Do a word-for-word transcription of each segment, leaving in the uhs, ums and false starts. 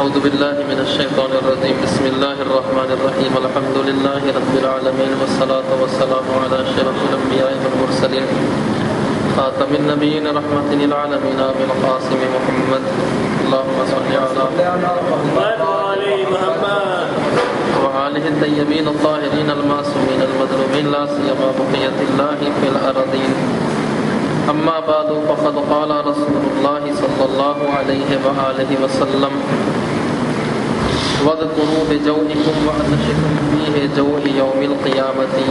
اعوذ باللہ من الشیطان الرجیم بسم اللہ الرحمن الرحیم الحمد للہ رب العالمین والصلاة والسلام علی اشرف الانبیاء والمرسلین خاتم النبیین رحمت للعالمین ابی القاسم محمد اللہم صلی علی محمد وآلہ الطیبین الطاہرین المعصومین المظلومین لا سیما بقیت اللہ فی الارضین اما بعد فقد قال رسول اللہ صلی اللہ علیہ وآلہ وسلم وَاذْكُرُوا بِجَوْعِكُمْ وَعَطْشِكُمْ فِيهِ جَوْعِ يَوْمِ الْقِيَامَةِ۔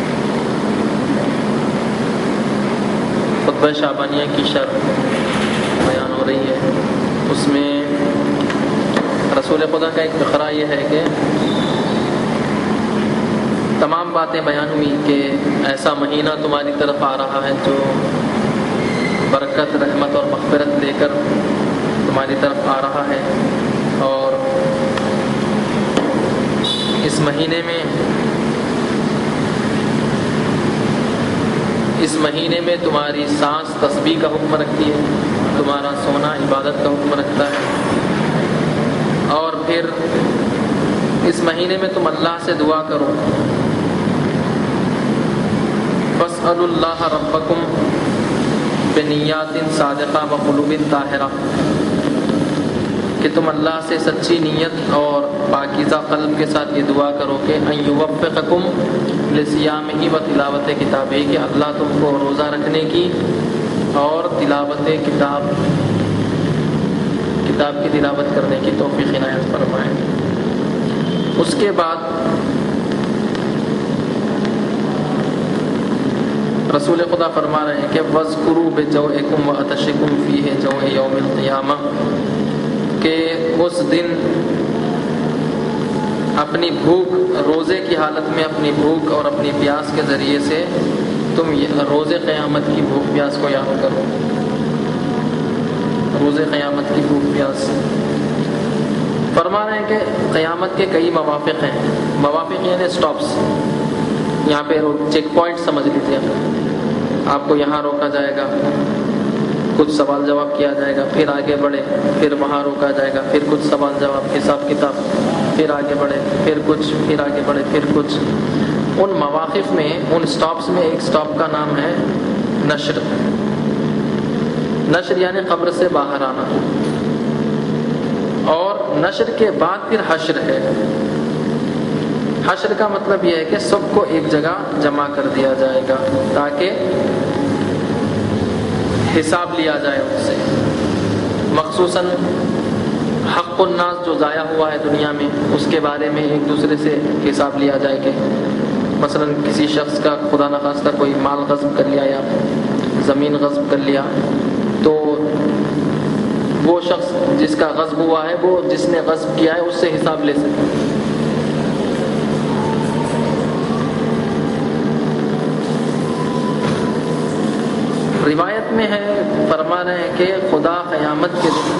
خطبہ شعبانیہ کی شرح بیان ہو رہی ہے، اس میں رسول خدا کا ایک فقرہ یہ ہے کہ تمام باتیں بیان ہوئی کہ ایسا مہینہ تمہاری طرف آ رہا ہے جو برکت، رحمت اور مغفرت لے کر تمہاری طرف آ رہا ہے، اور اس مہینے میں اس مہینے میں تمہاری سانس تسبیح کا حکم رکھتی ہے، تمہارا سونا عبادت کا حکم رکھتا ہے، اور پھر اس مہینے میں تم اللہ سے دعا کرو، فاسألوا اللہ ربکم بنیات صادقہ وقلوب طاہرہ، کہ تم اللہ سے سچی نیت اور پاکیزہ قلب کے ساتھ یہ دعا کرو کہ ان یوفقکم لصیامہ و تلاوت کتابہ، کہ اللہ تم کو روزہ رکھنے کی اور تلاوت کتاب کتاب کی تلاوت کرنے کی توفیق عنایت فرمائے۔ اس کے بعد رسول خدا فرما رہے ہیں کہ وَاذْكُرُوا بِجَوْعِكُمْ وَعَطْشِكُمْ فِيهِ جَوْعِ يَوْمِ الْقِيَامَةِ، کہ اس دن اپنی بھوک، روزے کی حالت میں اپنی بھوک اور اپنی پیاس کے ذریعے سے تم روزے قیامت کی بھوک پیاس کو یاد کرو، روزے قیامت کی بھوک پیاس۔ فرما رہے ہیں کہ قیامت کے کئی موافق ہیں، موافق یعنی سٹاپس، یہاں پہ چیک پوائنٹ سمجھ لیجیے، آپ کو یہاں روکا جائے گا، کچھ سوال جواب کیا جائے گا، پھر آگے بڑھے، پھر وہاں روکا جائے گا، پھر کچھ سوال جواب، حساب کتاب، پھر آگے بڑھے، پھر کچھ، پھر آگے بڑھے، پھر کچھ۔ ان مواقف میں، ان سٹاپس میں ایک سٹاپ کا نام ہے نشر۔ نشر یعنی قبر سے باہر آنا، اور نشر کے بعد پھر حشر ہے۔ حشر کا مطلب یہ ہے کہ سب کو ایک جگہ جمع کر دیا جائے گا تاکہ حساب لیا جائے ان سے، مخصوصاً حق الناس جو ضائع ہوا ہے دنیا میں، اس کے بارے میں ایک دوسرے سے حساب لیا جائے کہ مثلا کسی شخص کا خدا نخواستہ کوئی مال غصب کر لیا یا زمین غصب کر لیا، تو وہ شخص جس کا غصب ہوا ہے وہ جس نے غصب کیا ہے اس سے حساب لے سکے۔ روایت میں ہے، فرما رہے ہیں کہ خدا قیامت کے دن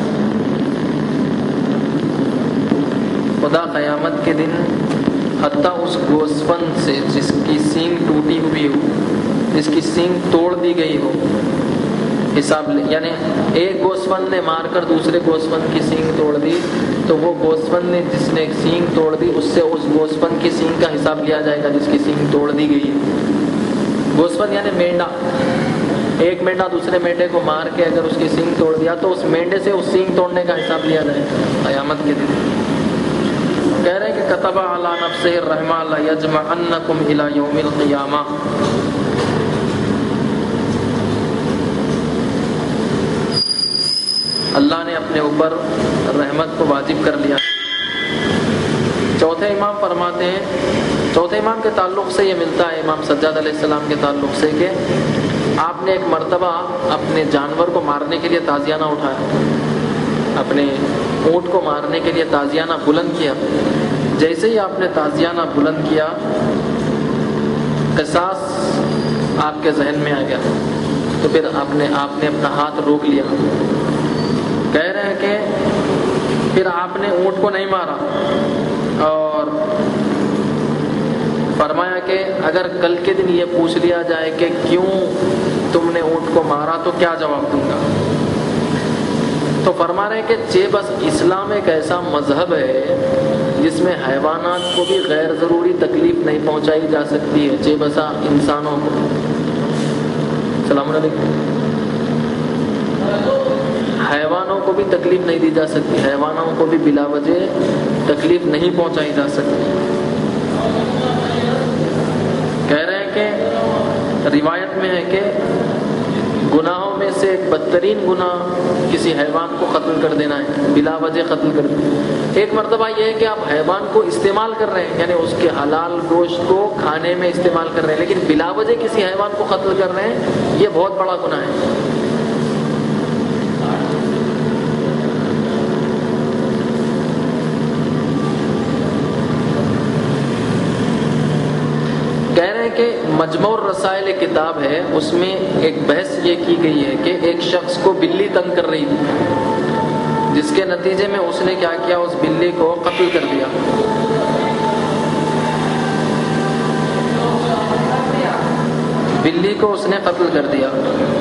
خدا قیامت کے دن حتیٰ اس گوسفند سے جس کی سینگ ٹوٹی ہوئی ہو، جس کی سینگ توڑ دی گئی ہو، حساب لے، یعنی ایک گوسفند نے مار کر دوسرے گوسفند کی سینگ توڑ دی، تو وہ گوسفند نے جس نے سینگ توڑ دی اس سے اس گوسفند کی سینگ کا حساب لیا جائے گا جس کی سینگ توڑ دی گئی ہے۔ گوسفند یعنی مینڈا، ایک مینڈا دوسرے مینڈے کو مار کے اگر اس کی سینگ توڑ دیا تو اس مینڈے سے اس سینگ توڑنے کا حساب لیا جائے قیامت کے دن۔ کہہ رہے ہیں کہ کتب علی نفسہ الرحمہ لیجمعنکم الی یوم القیامہ، اللہ نے اپنے اوپر رحمت کو واجب کر لیا۔ چوتھے امام فرماتے ہیں، چوتھے امام کے تعلق سے یہ ملتا ہے امام سجاد علیہ السلام کے تعلق سے، کہ آپ نے ایک مرتبہ اپنے جانور کو مارنے کے لیے تازیانہ اٹھایا، اپنے اونٹ کو مارنے کے لیے تازیانہ بلند کیا۔ جیسے ہی آپ نے تازیانہ بلند کیا، قصاص آپ کے ذہن میں آ گیا، تو پھر آپ نے آپ نے اپنا ہاتھ روک لیا۔ کہہ رہے ہیں کہ پھر آپ نے اونٹ کو نہیں مارا، اور فرمایا کہ اگر کل کے دن یہ پوچھ لیا جائے کہ کیوں تم نے اونٹ کو مارا تو کیا جواب دوں گا؟ تو فرما رہے ہیں کہ چے بس اسلام ایک ایسا مذہب ہے جس میں حیوانات کو بھی غیر ضروری تکلیف نہیں پہنچائی جا سکتی ہے، چے بسا انسانوں کو. السلام علیکم. حیوانوں کو بھی تکلیف نہیں دی جا سکتی، حیوانوں کو بھی بلا وجہ تکلیف نہیں پہنچائی جا سکتی. کہہ رہے ہیں کہ روایت میں ہے کہ گناہوں میں سے ایک بدترین گناہ کسی حیوان کو قتل کر دینا ہے، بلا وجہ قتل کر دینا. ایک مرتبہ یہ ہے کہ آپ حیوان کو استعمال کر رہے ہیں، یعنی اس کے حلال گوشت کو کھانے میں استعمال کر رہے ہیں، لیکن بلا وجہ کسی حیوان کو قتل کر رہے ہیں، یہ بہت بڑا گناہ ہے. کہہ رہے ہیں کہ مجموع الرسائل کتاب ہے، اس میں ایک بحث یہ کی گئی ہے کہ ایک شخص کو بلی تنگ کر رہی تھی، جس کے نتیجے میں اس نے کیا کیا، اس بلی کو قتل کر دیا. بلی کو اس نے قتل کر دیا.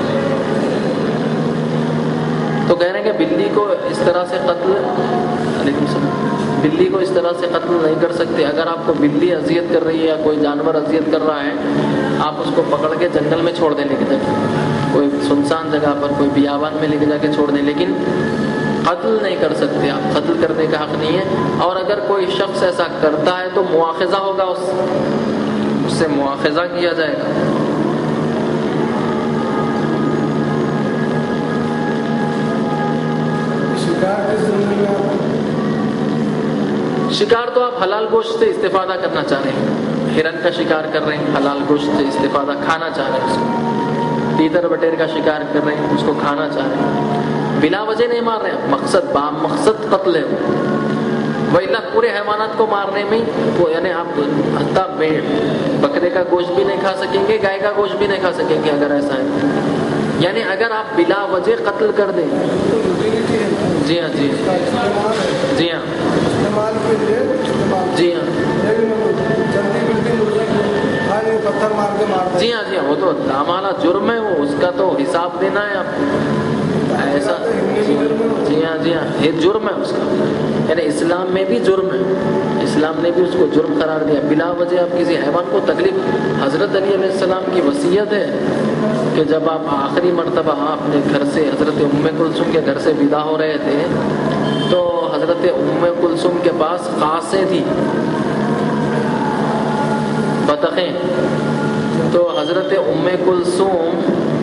تو کہہ رہے ہیں کہ بلی کو اس طرح سے قتل علیکم السلام بلی کو اس طرح سے قتل نہیں کر سکتے. اگر آپ کو بلی اذیت کر رہی ہے یا کوئی جانور اذیت کر رہا ہے، آپ اس کو پکڑ کے جنگل میں چھوڑ دیں، لے کے جا کے کوئی سنسان جگہ پر، کوئی بیابان میں لے کے جا کے چھوڑ دیں، لیکن قتل نہیں کر سکتے آپ، قتل کرنے کا حق نہیں ہے. اور اگر کوئی شخص ایسا کرتا ہے تو مواخذہ ہوگا، اس اس سے مواخذہ کیا جائے گا. شکار تو آپ حلال گوشت سے استفادہ کرنا چاہ رہے ہیں، ہرن کا شکار کر رہے ہیں، حلال گوشت سے استفادہ کھانا چاہ رہے ہیں، اس کو تیتر بٹیر کا شکار کر رہے ہیں، اس کو کھانا چاہ رہے ہیں، بلا وجہ نہیں مار رہے ہیں، مقصد با مقصد قتل ہے. وہ اللہ پورے حیوانات کو مارنے میں وہ، یعنی آپ حتیٰ بکرے کا گوشت بھی نہیں کھا سکیں گے، گائے کا گوشت بھی نہیں کھا سکیں گے اگر ایسا ہے. یعنی اگر آپ بلا وجہ قتل کر دیں. جی ہاں جی جی ہاں جی ہاں جی ہاں جی ہاں وہ تو ہمارا جرم ہے، وہ اس کا تو حساب دینا ہے آپ کو ایسا. جی ہاں جی ہاں یہ جرم ہے اس کا، یعنی اسلام میں بھی جرم ہے، اسلام نے بھی اس کو جرم قرار دیا. بلا وجہ آپ کسی حیوان کو تکلیف. حضرت علی علیہ السلام کی وصیت ہے کہ جب آپ آخری مرتبہ اپنے گھر سے حضرت ام کلثوم کے گھر سے ودا ہو رہے تھے تو حضرت ام کلثوم کے پاس قاصیں تھی، بطخیں. تو حضرت ام کلثوم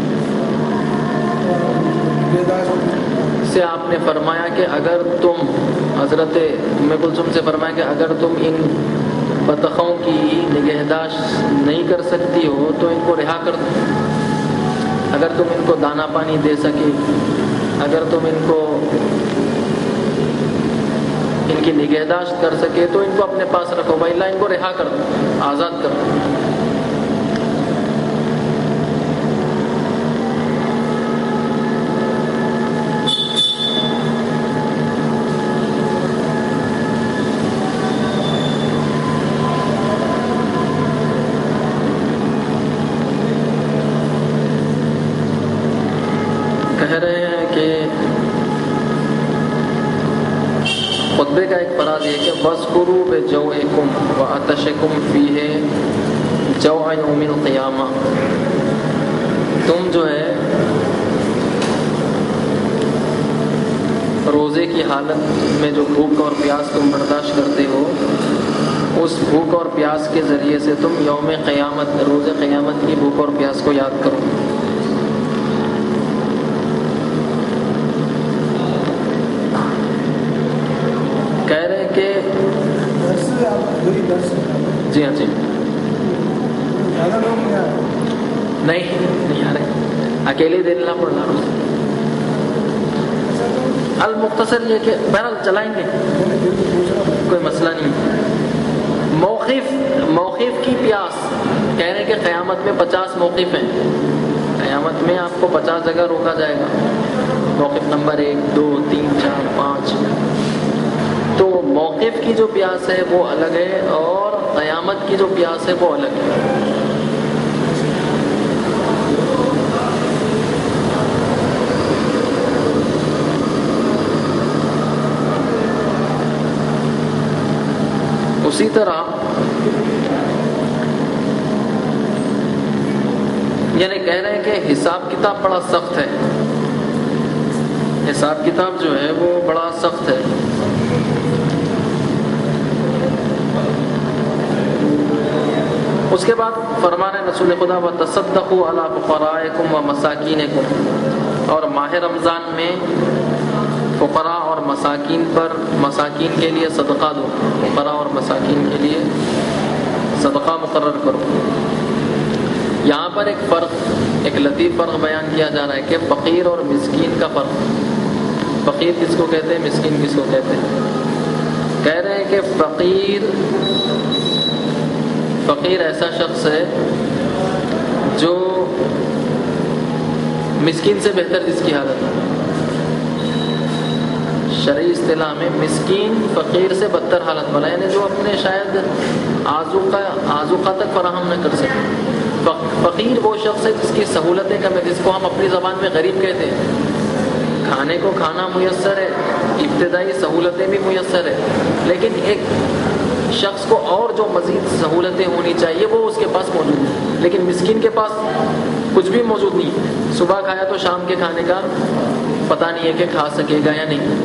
سے آپ نے فرمایا کہ اگر تم حضرت ام کلثوم سے فرمایا کہ اگر تم ان بطخوں کی نگہداشت نہیں کر سکتی ہو تو ان کو رہا کر دو. اگر تم ان کو دانا پانی دے سکے، اگر تم ان کو ان کی نگہداشت کر سکے تو ان کو اپنے پاس رکھو، وإلا ان کو رہا کر دو، آزاد کر دو. کہہ رہے ہیں کہ خطبے کا ایک فراز یہ کہ وَاذْكُرُوا بِجَوْعِكُمْ وَعَطَشِكُمْ فِيهِ جَوْعَ يَوْمِ الْقِيَامَةِ. تم جو ہے روزے کی حالت میں جو بھوک اور پیاس تم برداشت کرتے ہو، اس بھوک اور پیاس کے ذریعے سے تم یوم قیامت، روز قیامت کی بھوک اور پیاس کو یاد کرو. کہہ رہے کہ جی ہاں جی نہیں نہیں آ رہے، اکیلے دے لینا پڑ رہا. المختصر یہ کہ بہرحال چلائیں گے، کوئی مسئلہ نہیں. موقف موقف کی پیاس. کہہ رہے کہ قیامت میں پچاس موقف ہیں، قیامت میں آپ کو پچاس جگہ روکا جائے گا. موقف نمبر ایک، دو، تین، چار، پانچ. تو موقف کی جو پیاس ہے وہ الگ ہے اور قیامت کی جو پیاس ہے وہ الگ ہے. اسی طرح یعنی کہہ رہے ہیں کہ حساب کتاب بڑا سخت ہے، حساب کتاب جو ہے وہ بڑا سخت ہے۔ اس کے بعد فرمان رسول خدا وتصدقوا علی فقرائکم و مساکینکم، اور ماہ رمضان میں فقراء اور مساکین پر مساکین کے لیے صدقہ دو، فقراء اور مساکین کے لیے صدقہ مقرر کرو۔ یہاں پر ایک فرق، ایک لطیف فرق بیان کیا جا رہا ہے کہ فقیر اور مسکین کا فرق۔ فقیر کس کو کہتے ہیں، مسکین کس کو کہتے ہیں؟ کہہ رہے ہیں کہ فقیر فقیر ایسا شخص ہے جو مسکین سے بہتر جس کی حالت ہے۔ شرعی اصطلاح میں مسکین فقیر سے بدتر حالت والا، یعنی جو اپنے شاید آذوقہ آذوقہ تک فراہم نہ کر سکے۔ فقیر وہ شخص ہے جس کی سہولتیں کم ہے، جس کو ہم اپنی زبان میں غریب کہتے ہیں۔ کھانے کو کھانا میسر ہے، ابتدائی سہولتیں بھی میسر ہے، لیکن ایک شخص کو اور جو مزید سہولتیں ہونی چاہیے وہ اس کے پاس موجود ہیں، لیکن مسکین کے پاس کچھ بھی موجود نہیں۔ صبح کھایا تو شام کے کھانے کا پتہ نہیں ہے کہ کھا سکے گا یا نہیں۔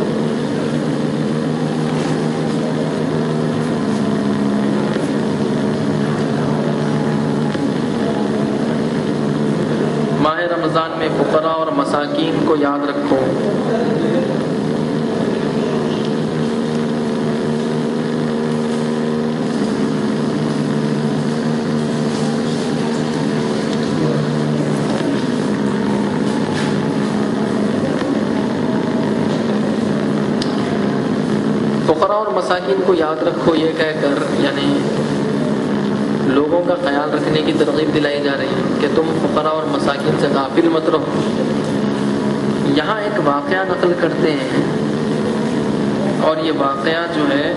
ماہ رمضان میں فقراء اور مساکین کو یاد رکھو۔ فقراء اور مساکین کو یاد رکھو یہ کہہ کر یعنی لوگوں کا خیال رکھنے کی ترغیب دلائی جا رہی ہے کہ تم فقراء اور مساکین سے غافل مت رہو۔ یہاں ایک واقعہ نقل کرتے ہیں، اور یہ واقعہ جو ہے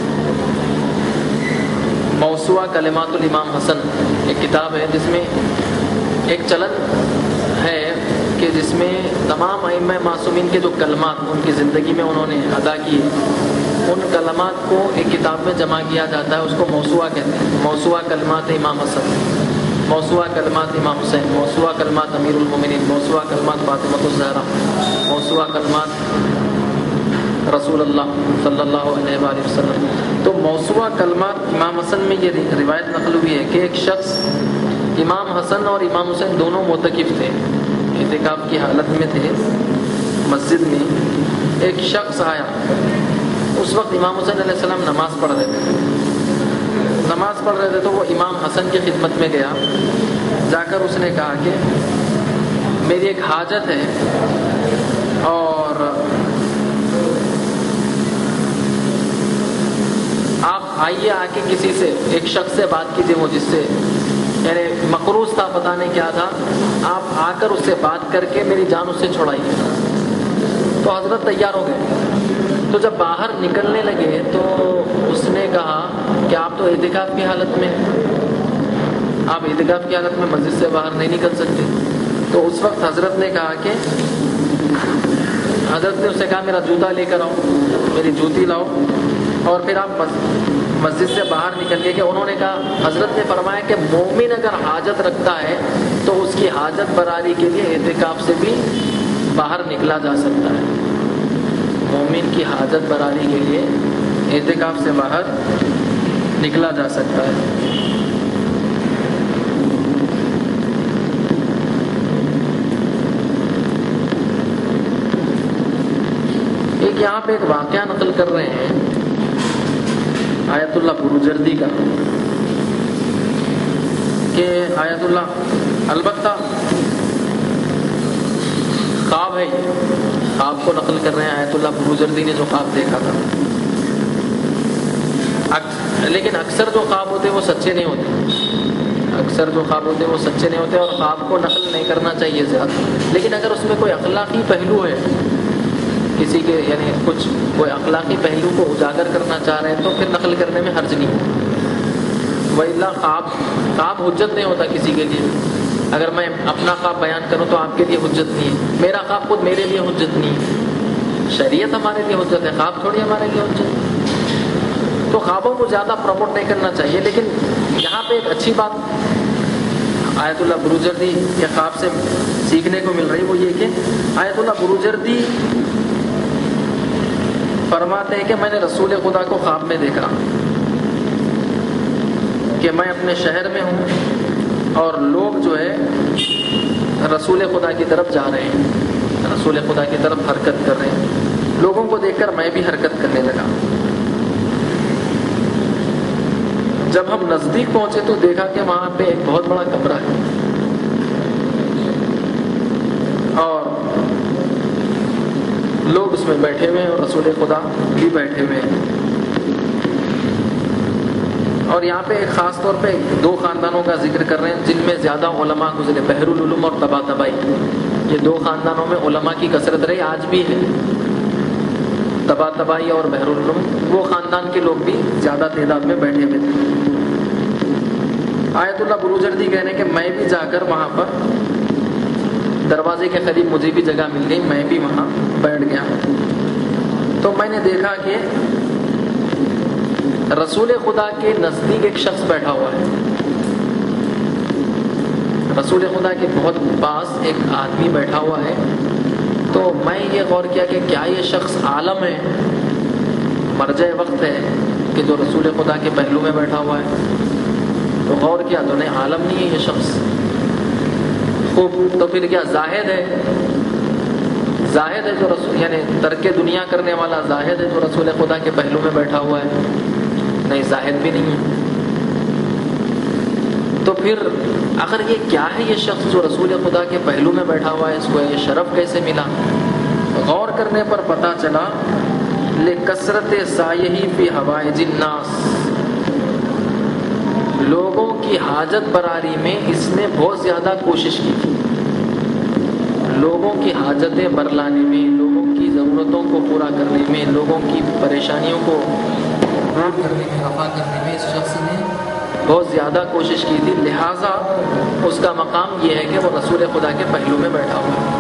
موسوعہ کلمات الامام حسن ایک کتاب ہے جس میں ایک چلن ہے کہ جس میں تمام ائمہ معصومین کے جو کلمات ان کی زندگی میں انہوں نے ادا کیے، ان کلمات کو ایک کتاب میں جمع کیا جاتا ہے، اس کو موسوعہ کہتے ہیں۔ موسوعہ کلمات امام حسن، موسوعہ کلمات امام حسین، موسوعہ کلمات امیر المومنین، موسوعہ کلمات فاطمہ الزہرا، موسوعہ کلمات رسول اللہ صلی اللہ علیہ وآلہ وسلم۔ تو موسوعہ کلمات امام حسن میں یہ روایت نقل ہوئی ہے کہ ایک شخص، امام حسن اور امام حسین دونوں معتکف تھے، اعتکاف کی حالت میں تھے مسجد میں۔ ایک شخص آیا، اس وقت امام حسین علیہ السلام نماز پڑھ رہے تھے نماز پڑھ رہے تھے تو وہ امام حسن کی خدمت میں گیا، جا کر اس نے کہا کہ میری ایک حاجت ہے اور آپ آئیے، آ کے کسی سے ایک شخص سے بات کیجیے، وہ جس سے یعنی مقروض تھا، پتہ نہیں کیا تھا، آپ آ کر اس سے بات کر کے میری جان اس سے چھڑائیے۔ تو حضرت تیار ہو گئے۔ تو جب باہر نکلنے لگے تو اس نے کہا کہ آپ تو اعتکاف کی حالت میں آپ اعتکاف کی حالت میں مسجد سے باہر نہیں نکل سکتے۔ تو اس وقت حضرت نے کہا کہ حضرت نے اس سے کہا میرا جوتا لے کر آؤ، میری جوتی لاؤ، اور پھر آپ مسجد سے باہر نکل گئے کہ انہوں نے کہا، حضرت نے فرمایا کہ مومن اگر حاجت رکھتا ہے تو اس کی حاجت براری کے لیے اعتکاف سے بھی باہر نکلا جا سکتا ہے۔ مومن کی حاجت براری کے لیے اعتکاف سے باہر نکلا جا سکتا ہے۔ ایک یہاں پہ ایک واقعہ نقل کر رہے ہیں آیت اللہ بروجردی کا کہ آیت اللہ البتہ خواب ہے، خواب کو نقل کر رہے ہیں آیت اللہ بروجردی نے جو خواب دیکھا تھا، لیکن اکثر جو خواب ہوتے ہیں وہ سچے نہیں ہوتے، اکثر جو خواب ہوتے ہیں وہ سچے نہیں ہوتے، اور خواب کو نقل نہیں کرنا چاہیے زیادہ۔ لیکن اگر اس میں کوئی اخلاقی پہلو ہے، کسی کے یعنی کچھ کوئی اخلاقی پہلو کو اجاگر کرنا چاہ رہے ہیں تو پھر نقل کرنے میں حرج نہیں ہے۔ وَإِلَّا خواب خواب حجت نہیں ہوتا کسی کے لیے۔ اگر میں اپنا خواب بیان کروں تو آپ کے لیے حجت نہیں ہے، میرا خواب خود میرے لیے حجت نہیں ہے۔ شریعت ہمارے لیے حجت ہے، خواب تھوڑی ہمارے لیے حجت ہے۔ تو تو خوابوں کو زیادہ پروموٹ نہیں کرنا چاہیے. لیکن یہاں پہ ایک اچھی بات آیت اللہ بروجردی کے خواب سے سیکھنے کو مل رہی، وہ یہ کہ آیت اللہ بروجردی فرماتے ہیں کہ میں نے رسول خدا کو خواب میں دیکھا کہ میں اپنے شہر میں ہوں اور لوگ جو ہے رسول خدا کی طرف جا رہے ہیں، رسول خدا کی طرف حرکت کر رہے ہیں. لوگوں کو دیکھ کر میں بھی حرکت کرنے لگا. جب ہم نزدیک پہنچے تو دیکھا کہ وہاں پہ ایک بہت بڑا کمرہ ہے اور لوگ اس میں بیٹھے ہوئے ہیں اور رسول خدا بھی بیٹھے ہوئے ہیں. اور یہاں پہ ایک خاص طور پہ دو خاندانوں کا ذکر کر رہے ہیں جن میں زیادہ علماء گزرے، بحر العلوم اور طباطبائی. یہ دو خاندانوں میں علماء کی کثرت رہی، آج بھی ہے. طباطبائی اور بحر العلوم، وہ خاندان کے لوگ بھی زیادہ تعداد میں بیٹھے ہوئے تھے. آیت اللہ بروجردی کہہ رہے ہیں کہ میں بھی جا کر وہاں پر دروازے کے قریب مجھے بھی جگہ مل گئی، میں بھی وہاں بیٹھ گیا. تو میں نے دیکھا کہ رسول خدا کے نزدیک ایک شخص بیٹھا ہوا ہے. رسول خدا کے بہت پاس ایک آدمی بیٹھا ہوا ہے. تو میں یہ غور کیا کہ کیا یہ شخص عالم ہے، مرجع وقت ہے کہ جو رسول خدا کے پہلو میں بیٹھا ہوا ہے. تو غور کیا تو نہیں، عالم نہیں ہے یہ شخص. خوب، تو پھر کیا زاہد ہے؟ زاہد ہے جو رسول یعنی ترک دنیا کرنے والا زاہد ہے جو رسول خدا کے پہلو میں بیٹھا ہوا ہے؟ نہیں، زاہد بھی نہیں ہے. تو پھر اگر یہ کیا ہے یہ شخص جو رسول خدا کے پہلو میں بیٹھا ہوا ہے، اس کو یہ شرف کیسے ملا؟ غور کرنے پر پتہ چلا لکثرت سایہ فی حوائج الناس، لوگوں کی حاجت براری میں اس نے بہت زیادہ کوشش کی تھی. لوگوں کی حاجتیں برلانے میں، لوگوں کی ضرورتوں کو پورا کرنے میں، لوگوں کی پریشانیوں کو دور کرنے میں، رفع کرنے میں اس شخص نے بہت زیادہ کوشش کی تھی. لہٰذا اس کا مقام یہ ہے کہ وہ رسول خدا کے پہلو میں بیٹھا ہوا ہے.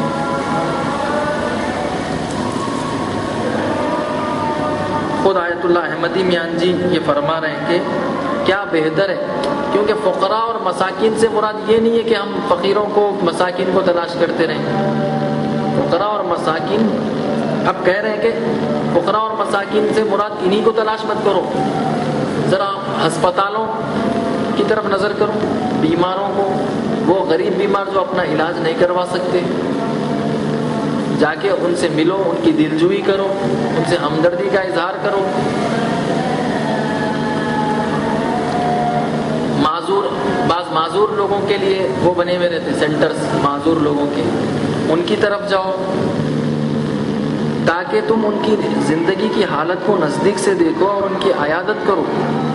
خود آیت اللہ احمدی میان جی یہ فرما رہے ہیں کہ کیا بہتر ہے، کیونکہ فقراء اور مساکین سے مراد یہ نہیں ہے کہ ہم فقیروں کو مساکین کو تلاش کرتے رہیں. فقراء اور مساکین اب کہہ رہے ہیں کہ فقراء اور مساکین سے مراد انہی کو تلاش مت کرو، ذرا ہسپتالوں کی طرف نظر کرو، بیماروں کو، وہ غریب بیمار جو اپنا علاج نہیں کروا سکتے، جا کے ان سے ملو، ان کی دلجوئی کرو، ان سے ہمدردی کا اظہار کرو. معذور بعض معذور لوگوں کے لیے وہ بنے ہوئے رہتے سینٹرز، معذور لوگوں کے، ان کی طرف جاؤ تاکہ تم ان کی زندگی کی حالت کو نزدیک سے دیکھو اور ان کی عیادت کرو.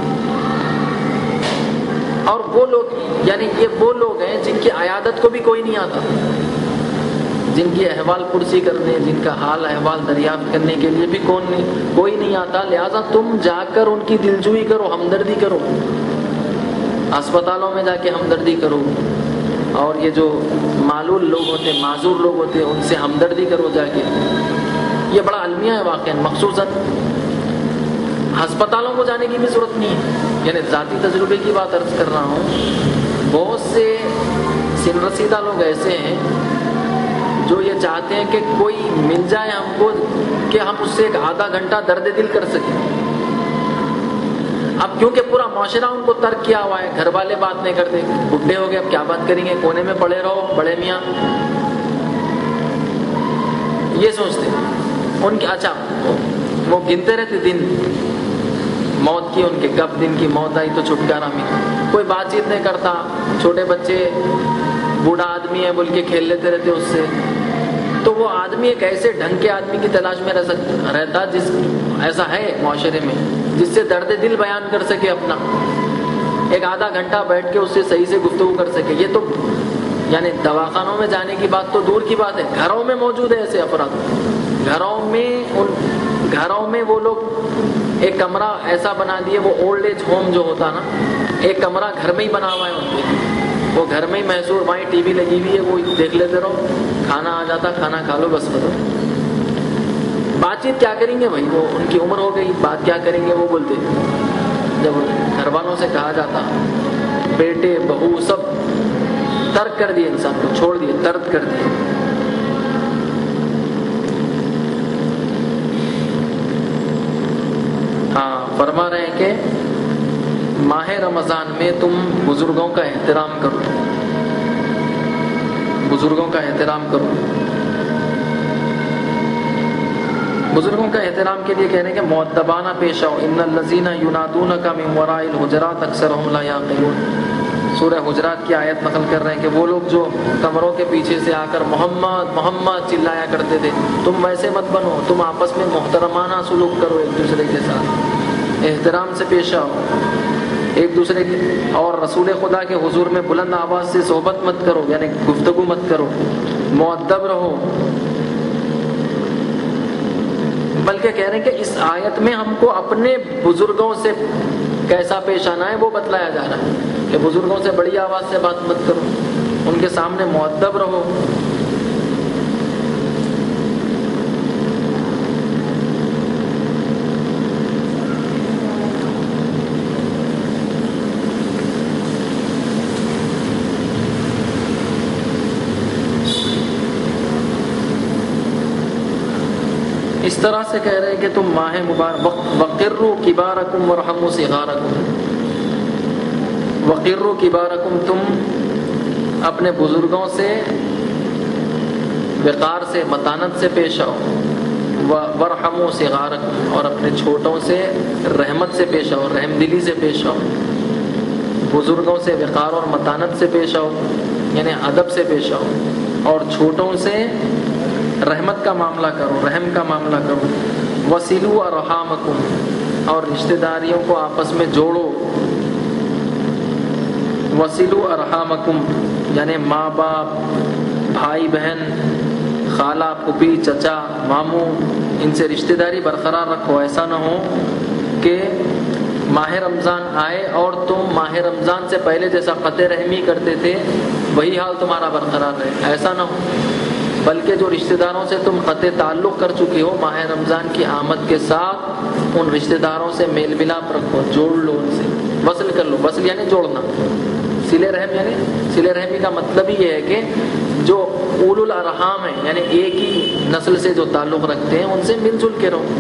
اور وہ لوگ یعنی یہ وہ لوگ ہیں جن کی عیادت کو بھی کوئی نہیں آتا، جن کی احوال پرسی کرنے، جن کا حال احوال دریافت کرنے کے لیے بھی کون نہیں کوئی نہیں آتا. لہٰذا تم جا کر ان کی دلجوئی کرو، ہمدردی کرو، اسپتالوں میں جا کے ہمدردی کرو. اور یہ جو معلول لوگ ہوتے، معذور لوگ ہوتے، ان سے ہمدردی کرو جا کے. یہ بڑا المیہ ہے واقعا. مخصوصاً ہسپتالوں کو جانے کی بھی ضرورت نہیں ہے، یعنی ذاتی تجربے کی بات عرض کر رہا ہوں. بہت سے سن رسیدہ لوگ ایسے ہیں جو یہ چاہتے ہیں کہ کوئی مل جائے ہم کو کہ ہم اس سے ایک آدھا گھنٹہ درد دل کر سکیں. اب کیونکہ پورا معاشرہ ان کو ترک کیا ہوا ہے، گھر والے بات نہیں کرتے، بڈھے ہو گئے اب کیا بات کریں گے، کونے میں پڑے رہو بڑے میاں، یہ سوچتے ان کے. اچھا وہ گنتے رہتے دن موت کی، ان کے کب دن کی موت آئی تو چھٹکارا ملا. کوئی بات چیت نہیں کرتا، چھوٹے بچے بوڑھا آدمی ہے بول کے کھیل لیتے رہتے اس سے. تو وہ آدمی ایک ایسے ڈھنگ کے آدمی کی تلاش میں رہ سکتا رہتا جس ایسا ہے معاشرے میں جس سے درد دل بیان کر سکے اپنا، ایک آدھا گھنٹہ بیٹھ کے اس سے صحیح سے گفتگو کر سکے. یہ تو یعنی دواخانوں میں جانے کی بات تو دور کی بات ہے، گھروں میں موجود ہے ایسے افراد. گھروں میں ان گھروں میں وہ لوگ ایک کمرہ ایسا بنا دیے، وہ اولڈ ایج ہوم جو ہوتا نا، ایک کمرہ گھر میں ہی بنا ہوا ہے ان کے. وہ گھر میں ہی محسوس، وہیں ٹی وی لگی ہوئی ہے، وہ دیکھ لیتے رہو، کھانا آ جاتا کھانا کھا لو بس کرو. بات چیت کیا کریں گے بھائی، وہ ان کی عمر ہو گئی، بات کیا کریں گے وہ بولتے. جب گھر والوں سے کہا جاتا بیٹے بہو سب ترک کر دیے، انسان کو چھوڑ دیے، ترک کر دیے. ہاں فرما رہے ہیں کہ ماہ رمضان میں تم بزرگوں کا احترام کرو، بزرگوں کا احترام کرو. بزرگوں کا احترام کے لیے کہنے کہ مؤدبانہ پیش آؤ. ان الذین ینادونک من وراء الحجرات اکثرهم لا یعقلون. سورہ حجرات کی آیت نقل کر رہے ہیں کہ وہ لوگ جو کمروں کے پیچھے سے آ کر محمد محمد چلایا کرتے تھے، تم ویسے مت بنو، تم آپس میں محترمانہ سلوک کرو، ایک دوسرے کے ساتھ احترام سے پیش آؤ ایک دوسرے کی. اور رسول خدا کے حضور میں بلند آواز سے صحبت مت کرو، یعنی گفتگو مت کرو، مؤدب رہو. بلکہ کہہ رہے ہیں کہ اس آیت میں ہم کو اپنے بزرگوں سے کیسا پیش آنا ہے وہ بتلایا جا رہا ہے کہ بزرگوں سے بڑی آواز سے بات مت کرو، ان کے سامنے مؤدب رہو. اس طرح سے کہہ رہے ہیں کہ تم ماہ مبارک وقروا کبارکم ورحموا صغارکم، وقروا کبارکم، تم اپنے بزرگوں سے وقار سے متانت سے پیش آؤ، ورحموا صغارکم، اور اپنے چھوٹوں سے رحمت سے پیش آؤ، رحم دلی سے پیش آؤ. بزرگوں سے وقار اور متانت سے پیش آؤ یعنی ادب سے پیش آؤ، اور چھوٹوں سے رحمت کا معاملہ کرو، رحم کا معاملہ کرو. وصلوا ارحامکم، اور رشتہ داریوں کو آپس میں جوڑو. وصلوا ارحامکم یعنی ماں باپ، بھائی بہن، خالہ پھوپھی چچا ماموں، ان سے رشتہ داری برقرار رکھو. ایسا نہ ہو کہ ماہ رمضان آئے اور تم ماہ رمضان سے پہلے جیسا قطع رحمی کرتے تھے وہی حال تمہارا برقرار رہے، ایسا نہ ہو. بلکہ جو رشتہ داروں سے تم قطع تعلق کر چکے ہو، ماہ رمضان کی آمد کے ساتھ ان رشتہ داروں سے میل ملاپ رکھو، جوڑ لو، ان سے وصل کر لو. وصل یعنی جوڑنا، صلہ رحم یعنی صلہ رحمی کا مطلب ہی یہ ہے کہ جو اولو الارحام ہیں یعنی ایک ہی نسل سے جو تعلق رکھتے ہیں ان سے مل جل کے رہو.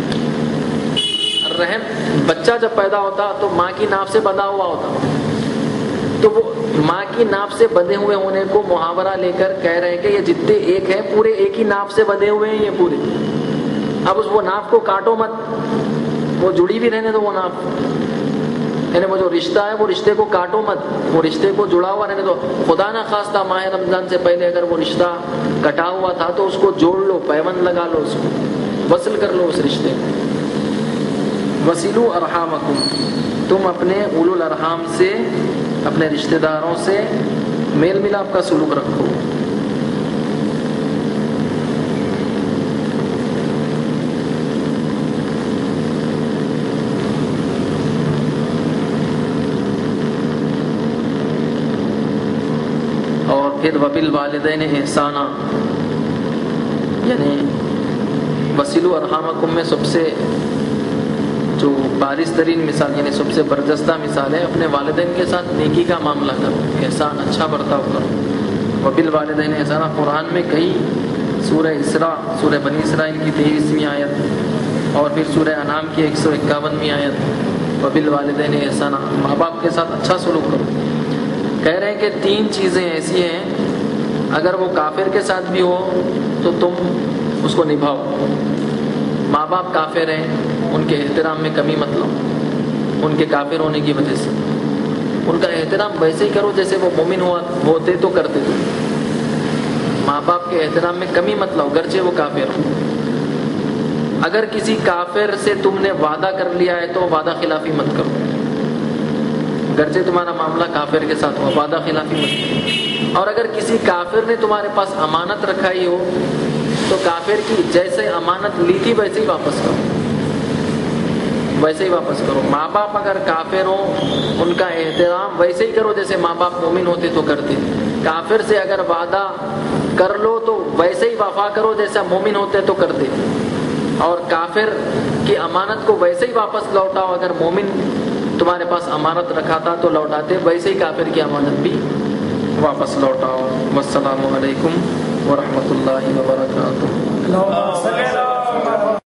رحم، بچہ جب پیدا ہوتا تو ماں کی ناف سے بندھا ہوا ہوتا، تو وہ ماں کی ناف سے بندھے ہوئے ہونے کو محاورہ لے کر کہہ رہے ہیں کہ یہ جتنے ایک ہیں پورے ایک ہی ناف سے بندھے ہوئے ہیں یہ پورے. اب اس وہ ناف کو کاٹو مت، وہ جڑی بھی رہنے دو وہ ناف، یعنی وہ جو رشتہ ہے وہ رشتے کو کاٹو مت، وہ رشتے کو جڑا ہوا رہنے دو. خدا نہ خواستہ ماہ رمضان سے پہلے اگر وہ رشتہ کٹا ہوا تھا تو اس کو جوڑ لو، پیوند لگا لو، اس کو وصل کر لو اس رشتے کو. وصلوا ارحامکم، تم اپنے اولو الارحام سے، اپنے رشتہ داروں سے میل ملاپ کا سلوک رکھو. اور پھر وبالوالدین احسانا، یعنی وصلوا ارحامکم میں سب سے جو بارز ترین مثال یعنی سب سے برجستہ مثال ہے اپنے والدین کے ساتھ نیکی کا معاملہ کرو، احسان، اچھا برتاؤ کرو. وبالوالدین احسانا قرآن میں کئی، سورہ اسراء، سورہ بنی اسرائیل کی تیئیسویں آیت، اور پھر سورہ انعام کی ایک سو اکاونویں آیت، وبالوالدین احسانا، ماں باپ کے ساتھ اچھا سلوک کرو. کہہ رہے ہیں کہ تین چیزیں ایسی ہیں اگر وہ کافر کے ساتھ بھی ہو تو تم اس کو نبھاؤ. ماں باپ کافر ہیں، ان کے احترام میں کمی مت لو، ان کے کافر ہونے کی وجہ سے ان کا احترام ویسے ہی کرو جیسے وہ مومن ہوا ہوتے تو کرتے تھے. ماں باپ کے احترام میں کمی مت لاؤ گرچہ وہ کافر ہو. اگر کسی کافر سے تم نے وعدہ کر لیا ہے تو وعدہ خلافی مت کرو، گرچہ تمہارا معاملہ کافر کے ساتھ ہو، وعدہ خلافی مت کرو. اور اگر کسی کافر نے تمہارے پاس امانت رکھائی ہو تو کافر کی جیسے امانت لی تھی ویسے ہی واپس کرو، ویسے ہی واپس کرو. ماں باپ اگر کافر ہوں ان کا احترام ویسے ہی کرو جیسے ماں باپ مومن ہوتے تو کرتے. کافر سے اگر وعدہ کر لو تو ویسے ہی وفا کرو جیسا مومن ہوتے تو کرتے، اور کافر کی امانت کو ویسے ہی واپس لوٹاؤ اگر مومن تمہارے پاس امانت رکھا تھا تو لوٹاتے، ویسے ہی کافر کی امانت بھی واپس لوٹاؤ۔ والسلام علیکم ورحمۃ اللہ وبرکاتہ۔